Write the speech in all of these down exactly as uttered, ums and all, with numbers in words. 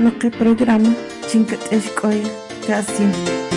noqe programa chinkat eshkoy kasim.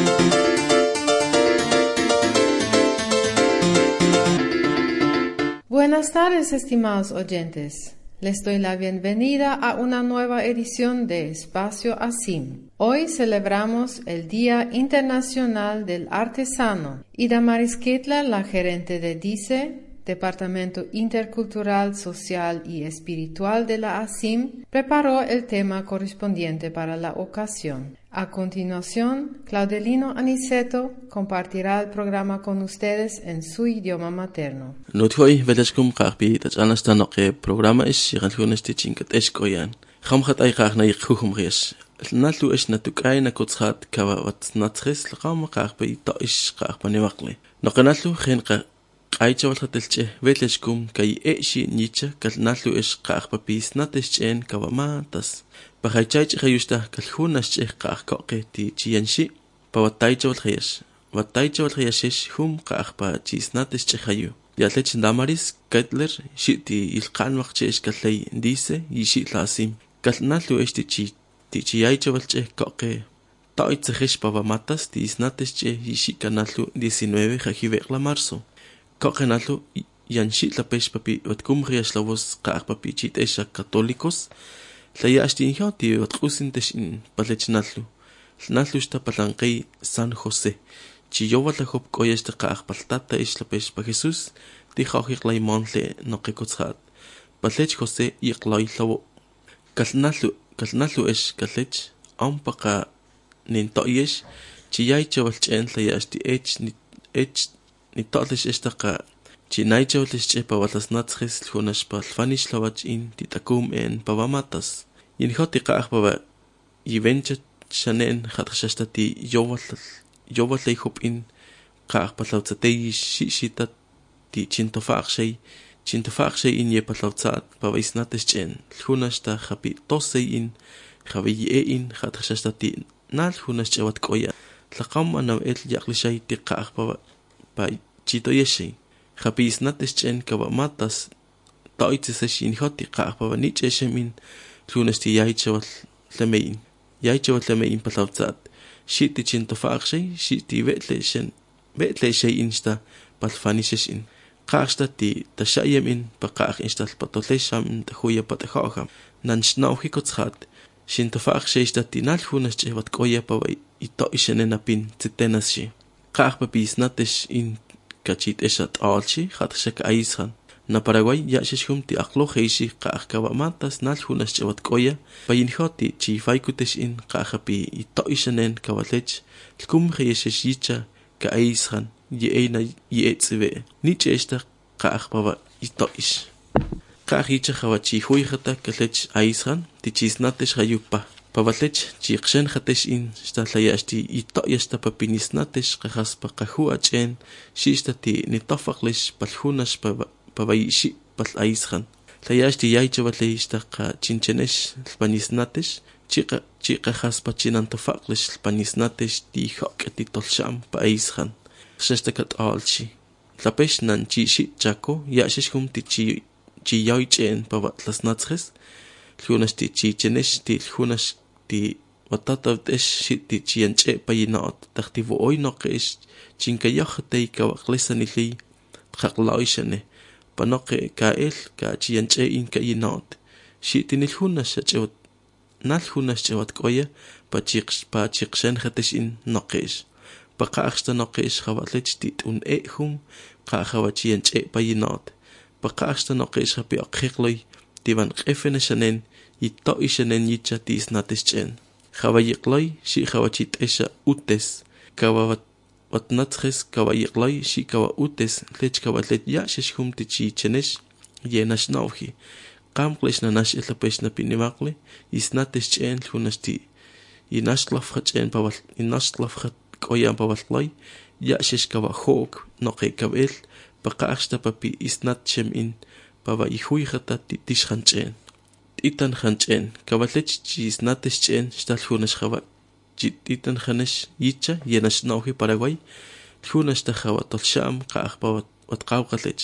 Buenas tardes, estimados oyentes. Les doy la bienvenida a una nueva edición de Espacio ASIM. Hoy celebramos el Día Internacional del Artesano. Ida Marisquetla, la gerente de DICE, Departamento Intercultural, Social y Espiritual de la ASIM, preparó el tema correspondiente para la ocasión. A continuación, Claudelino Aniceto compartirá el programa con ustedes en su idioma materno. Nothoy veleskum qarpi tatsanastano que programa is siranhunesti chinkat eskoyan. Khamkhat ay qarna ikhumries. Nallu is natukay na kutsat kawa wat natris lqam qarpi ta is qarpani waqli. Noqnallu khinqa qaychawalhatilche veleskum kay eshi nicha kalnallu is qarpa pisnateschen kawama tas. Bahaychaych khayusta kalhunas che qarqoqe ti chiyanshi pawataychawal khayas. Wataychawal khayashish hum qarpa chisnates che khayu. Yatlech Damaris Kettler shiti ilqan waqchesh kallay dice y shitlasim kalnallu este chi ti chiyaychawal che qoqe taitzehish pavamatas ti isnates che y shikanallu diecinueve jajiverla marzo qoqenallu yanshitla pesh papi watkum riashlavos qarpapi chitesha católicos layashti injoti watqusintesh in palechnallu nallu sta palanqi San José chiyowal hop koyeste qarpaltata islapesh pa Jesús dijo iqlay monle no qekutsat palech José iqlay lawo kalnallu kalnallu es kalech ampaqa nintoyesh chiyay chawalchen layashti ech ni ech ni tolish estaqa chinay chawlish chepa walasnatzis lunash palfanish lawach in titakum en pavamatas inhoti qarpa yivencha chanen khatshastati yowal yowal hop in qarpalawtsatay shishita ti chintofaqshay chintofaqshay in yepalawtsat pawaisnateschen lunashta khapi tosay in khawi in khatshastati nal hunash chawat qoya laqam anaw el yaqlishay ti qarpa pa chitoyeshi khapi isnateschen kawamatas taitsesin hoti qarpa nicheshemin lunashti yaichawal lamein yaichawal lamein palawtsat shiti chintofaqshay shiti vetleshen vetleshay insta palfanishin qarsta ti tashayem in paqaq insta patolesham tahuya patakham nan snauhi kotsat chintofaqshay sta tinal hunas chewat qoya pawai ito ishenena pin titenashi qarpa bisnatesh in kachit eshat alchi khatshak aishan na Paraguay yashishum ti aqlo heishi qarqawa matas nal hunas chewat qoya payinhoti chi faikutesh in qarpi ito ishenen kawalech kum khayeshicha ka aishan yeena yeetsve niche esta qarpa ito ish qahicha khawachi huikhata kalech aishan ti chisnatesh hayupa pawalech chiqshen khatesh in stalayashti ito yasta papinisnatesh qahaspa qahuachen shistati nitafaqlish palhunash pa pavaishi pal aishan layashti yaichawale istaqa chinchenesh panisnatesh chiqa chiqa haspa chinantafaqlish panisnatesh ti hoqati tolsham pa aishan shestakat alchi lapesh nan chi shi chako yashishum ti chi chi yaichen pavatlasnatsres lunas ti chi chenesh ti lunas ti watatavtesh ti chianche payinat taqtivo oy noqesh chinkayajtay kawaqlesanili qaqlaishane panoqe kael ka chianche in kayinat shitinil hunas chewat nal hunas chewat qoya pachiq pachiqshen khatesh in noqesh paqaqsta noqesh khawalech tit un ehum qahawachianche payinat paqaqsta noqesh hapi aqhiqloy tivan qefeneshanen ito ishenen yicha tisnateschen khawayiqloy shi khawachit esha utes kawawat watnatsres kawayiqloy shi kawa utes lech kawatlet yashishum tichi chenesh yenash nauhi qamqlesh nanash elapesh na pinimaqle isnateschen lunasti inashlafhachen pawal inashlafhat qoyan pawalloy yashish kawa hok noqe kabel paqaqsta papi isnatchem in pawa ihuikhata tishkhanchen itan khanchen kawalech chisnateschen stalhunash khawa chititan khanesh yicha yenash nauhi Paraguay hunash ta khawa tolsham qaqpa watqawqalech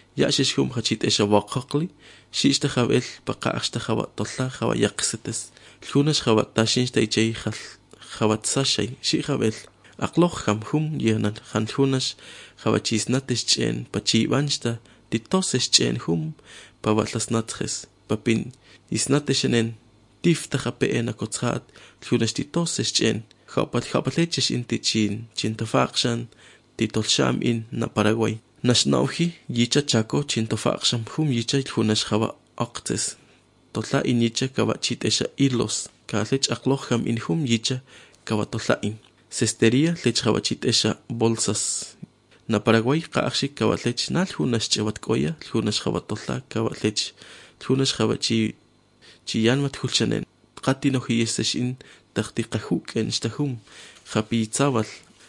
يعشش هم خشيت إيش واققلي شيش تخوال بقاعش تخوات طلع خوا يقستس الخونش خوات تاشينش تيجي خل خوات ساشي شي خوال أقلق خم هم يهنا خان الخونش خوات شيس نتشين بتشي وانشتا دي توسشين هم بواتلس نتخس ببين يسنتشنين تيف تخبئنا كتخات الخونش دي توسشين خوات خوات ليتش انتي تشين تشين تفاقشان دي تولشام إن نا باراغواي نشناوخي ييچا چاكو چينتوفاقشم هم ييچا الخونش خوا أقتس تطلع إن ييچا كوا چيت إشا إيرلوس كاليچ أقلوخم إن هم ييچا كوا تطلع إن سيستريا ليچ خوا چيت إشا بولساس نا باراغواي قاقشي كوا ليچ نا الخونش چوات كويا الخونش خوا تطلع كوا ليچ الخونش خوا چي چيان متخلشنين قاتي نوخي يسش إن تختيق خوك إنشتهم خبي تاوال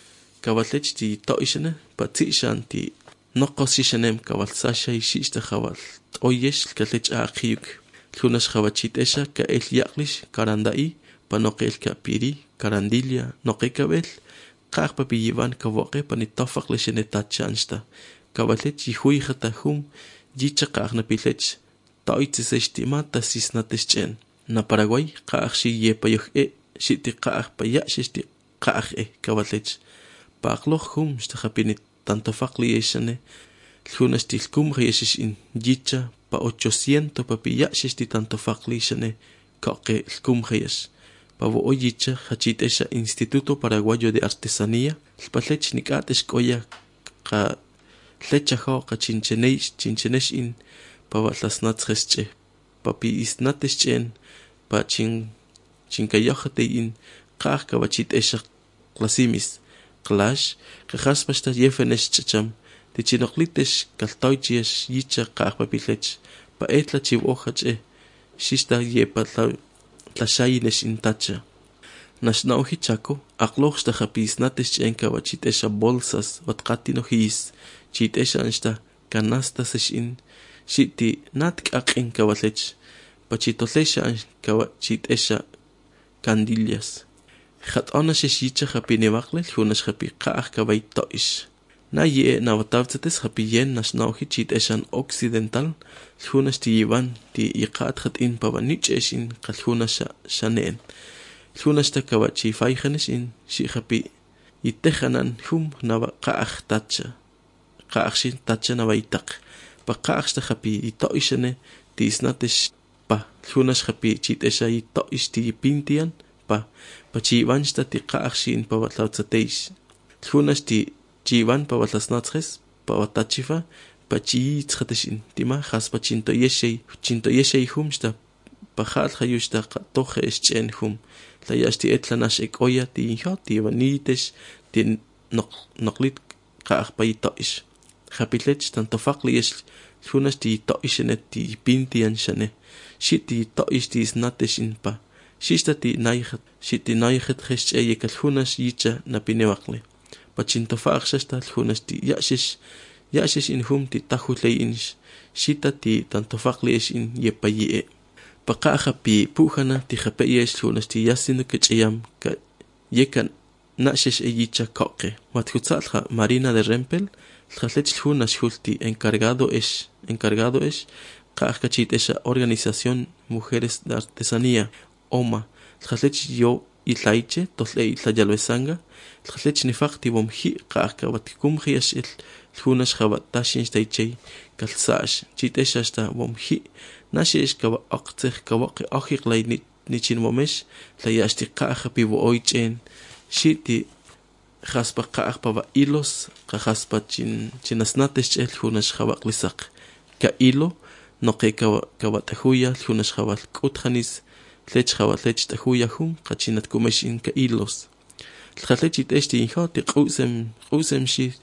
كوا ليچ تي طائشنا باتيشان تي نقصي شنم كوال ساشا يشيش تخوال اويش كاليج اقيوك الخونش خواتشيت اشا كايل يقلش كاراندائي بنوقيل كابيري كارانديليا نوقي كوال قاق ببييوان كواقي بنتفق لشن تاتشانشتا كواليج يخوي خطاهم جيتشا قاق نبيلج تايتس اشتما تاسيس نتشجن نا باراغواي قاق شي يبايوخ اي شيتي قاق بياششتي قاق اي كواليج باقلوخهم اشتخبيني tanto faclieshane lunas til cumrieses in dicha pa ochocientos papillachis ti tanto faclieshane coque cumries pa vo oyicha hachitesha Instituto Paraguayo de Artesanía spalech nikates koya ka lecha ho ka chincheneis chinchenesh in pa vatlasnatsche papi isnateschen pa chin chinkayahte in qaq ka vachitesha klasimis clash que haspasta yefenes chacham de chinoclites caltoichies yicha qaqpapilech pa etla chivohache shista yepa la shaines intacha nasnauhi chaco aqloxta japis nates chenka wachitesha bolsas watqatino his chitesha ansta canastas in shiti natk aqin kawalech pachitolesha kawachitesha candillas خط أنا شيء خبيني وقلة خونش خبي قاخ كوي طائش نايي نواتافتس خبيين نشناوخي تشيت إشان أوكسيدنتال خونش تيوان تي يقات خط إن بابانيتش إشين قل خونش شانين خونش تكوات شي فايخنش إن شي خبي يتخنن هم نوا قاخ تاتشا قاخ شين تاتشا نوا يتق بقاخ تخبي يطائشنه تي سناتش با خونش خبي تشيت إشا يطائش تي بينتيان pa chivansta ti qaxin pa watlautsateis tlunas ti chivan pa watlasnatsres pa watachifa pa chiitsxateshin tima khas pa chinto yeshei chinto yeshei humsta pa khal khayushta toje eschen hum la yasti etlanash ekoya ti inho ti vanites ti noqlit qax pa itoish khapitlech tanto faqli es tlunas ti toishenet ti pintian shane shiti toish ti snateshin pa شيشتي نايخت شيتي نايخت خش أي كالخونش يجا نبينوقلي بتشنتو فاخششتا الخونش تي يأشش يأشش إن هم تي تاخو لينش شيتا تي تنتفاقليش إن يبايئ بقى خبي بوخنا تي خبئيش الخونش تي ياسينو كتشيام ك يكن نأشش أيجا كوكي واتخوتسالخا مارينا دي رمبل الخلتش الخونش خلتي encargado es encargado es كاخكتشيت إشا organización mujeres de artesanía Oma, الخلتش يو إتلايتش تطلع إتلا جلوسانجا الخلتش نفاق تبوم هي قاعك واتكم خياش إل الخونش خوات تاشينش تايتشي كالساش جيتش أشتا بوم هي ناشيش كوا أقتخ كواقي أخيق لاي نيتشين ومش لا ياشتي قاعك بيبو أويتشين شيتي خاسبا قاعك بابا إيلوس خاسبا تشين تشيناسناتش الخونش خواق لساق كإيلو نقي كوا كوا تخويا الخونش خوات كوتخانيس ليش خوات ليش تخويا هم قتشينت كومشين كإيلوس الخلتش تشتي إنها تقوسم قوسم شي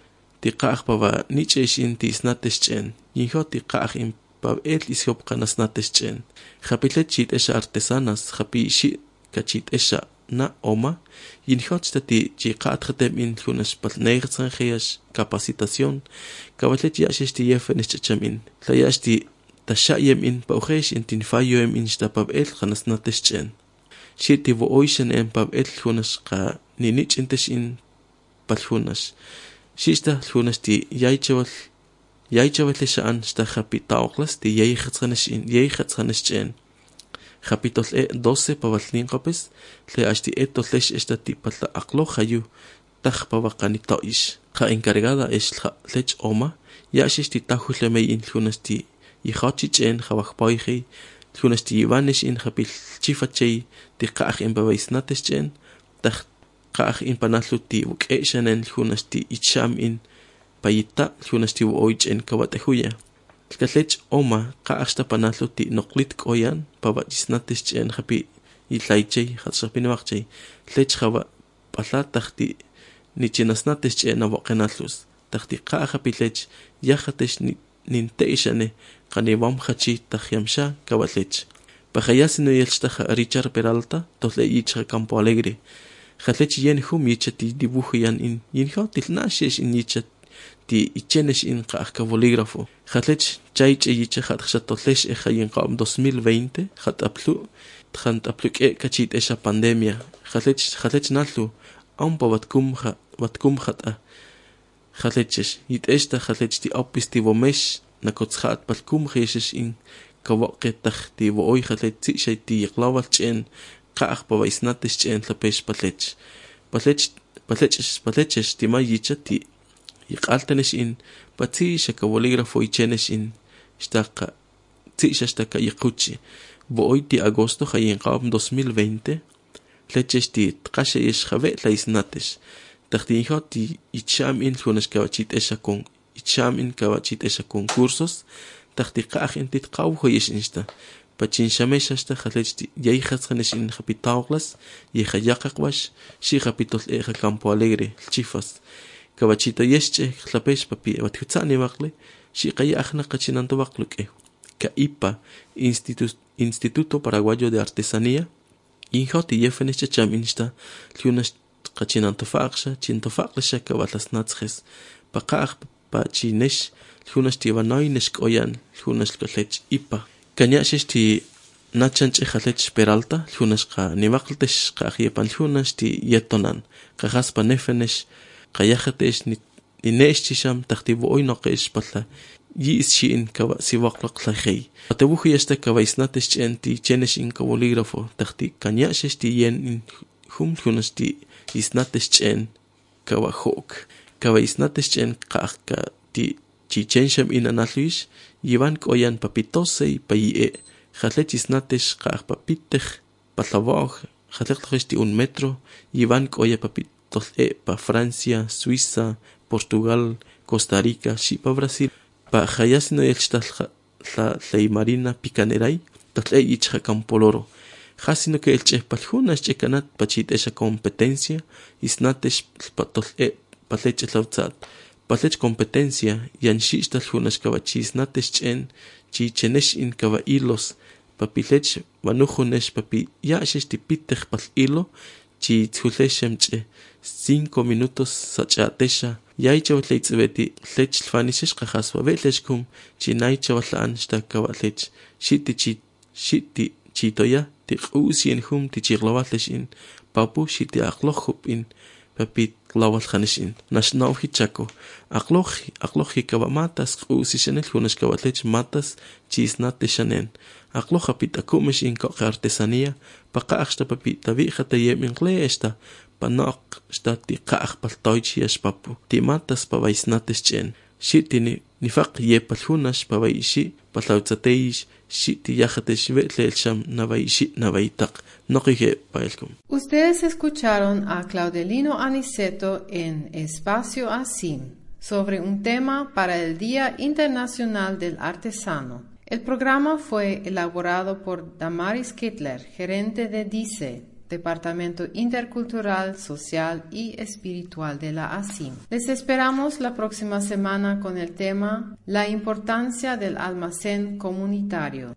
تقاخ بابا نيتشين تيسناتشين إنها تقاخ إم باب إيت ليسيوب قناسناتشين خبيلت شيت إشا أرتساناس خبي شي كشيت إشا نا أوما إنها تشتي تقاخ ختم إن كونش بالنيرتسان خياش كاباسيتاسيون كواتلت ياشتي يفنشتشم إن لا ياشتي تشايم إن بأخيش إن تنفايوم إن شتاباب إل خنسناتشين شيتي وأويشن إن باب إل خونش قا نينيش إنتش إن بالخونش شيشتا الخونش تي يايتشوال Yaichavetli shaan sta japitaoklas ti yeichatsaneshin yeichatsaneschen. Japitol e doce pavalninkopes le ashti etotlesh esta tipatla aklo hayu taj pavakanitoish. Ja encargada es lech oma yashish ti tajuleme in lunasti yihachichen javajpoiji lunasti ivanish in japil chifachei ti kaj in babaisnateschen taj kaj in panatluti ukeshanen lunasti icham in payita lunasti oich en kawatehuya. Tlech oma qaashta panatluti noqlit koyan pavachisnateschen japi itlaichei hatsapinwachei tlech java palatachti nichinasnateschen avoqenatlus tahti qaja pilech yajatesh ninteishane qaniwam hachi tahyamsha kawatlech pajayasino yelchtaja Richard Peralta totle ichja Campo Alegre jalech yen hum yichati dibujan in yinho tilnashesh in yichat ti ichenesh in qaajka bolígrafo jalech chaiche yiche jatxatotlesh e jayin qam dos mil veinte jat aplu tjant apluk e kachit esa pandemia jalech jalech nallu aun pavatkum ja vatkum jata jalech yit esta jalech ti apistivo mesh nakotshat palkum jeshes in kawaqe tahti wo oy jalech ti shayti qlawal chen qaaj pavaisnatesh chen tlapesh palech palech palech palech ti mayichati yiqaltanesh in patsi shaka bolígrafo ichenesh in shtaqa tsi shastaka yiquchi bo hoy ti agosto jayin qam dos mil veinte leches ti tqashe ish jabe la isnatesh tahti hoti icham in lunas kawachit esa con icham in kawachit esa concursos tahti qaaj in tit qaw hoyish insta pachin shamesh hasta jalech ti yai khatsnesh in japitawlas yi khayaqwash shi japitol e Campo Alegre chifas Kawachito yesche tlapesh papi wathutsani waqle shi qaya akhna qachinanto waqluke ka ipa Instituto Instituto Paraguayo de Artesanía inhoti yefenesh chaminsta lunas qachinanto faqsha chinto faqsha kawatlas natsjes paqaq pachinesh lunas tivanoy neshkoyan lunas qlech ipa kanyash ti nachanche khalech Peralta lunas qa niwaqltesh qa yepan lunas ti yetonan qahaspa nefenesh qayajatesh ni ineshchisham tahtibo oy noqesh patla yishi in kawa siwaqlaq lajey atebuhi esta kawaisnatesh enti chenesh in bolígrafo tahti kanyash ti yen in hum hunasti isnatesh chen kawa hok kawaisnatesh chen qaqka ti chichensham in analuish yivan koyan papitosei paie khalech isnatesh qaq papitej patlavoj khalech ti un metro yivan koya papit Tole pa Francia, Suiza, Portugal, Costa Rica, shi pa Brasil, pa hayasino yelchtal la ley marina picaneray, tole ichja Campoloro. Hasino que elche palhuna chekanat pachit esa competencia, isnatesh patole palech lautzat. Palech competencia, yanshis talhunas kawachis natesh chen, chi chenesh in kawailos, papilech manujunesh papi yashish tipitej pal hilo, chi tsuleshem che cinco minutos sachatesha yaicha leitsbeti lech fanishish qahaswa veleshkum chi naicha walan shtakawatlech shiti chi shiti chitoya ti qusien hum ti chiglawatlesh papu shiti aqlohup in papit lawal khanishin nashnau hichako aqlohi aqlohi kawamatas qusishenel hunash kawatlech matas chisnate shanen aqloha pitakumish in ko artesanía paqaxta papi tabi khata yemin qleesta panaq stati qaq paltoich yes papu ti matas pavaisnates chen shitini nifaq yepal hunash pavaishi palautzateish shiti yajatesh vetlelsham navaishi navaitaq noqige paelkum. Ustedes escucharon a Claudelino Aniceto en Espacio Asim sobre un tema para el Día Internacional del Artesano. El programa fue elaborado por Damaris Kittler, gerente de DICE, Departamento Intercultural, Social y Espiritual de la ASIM. Les esperamos la próxima semana con el tema La importancia del almacén comunitario.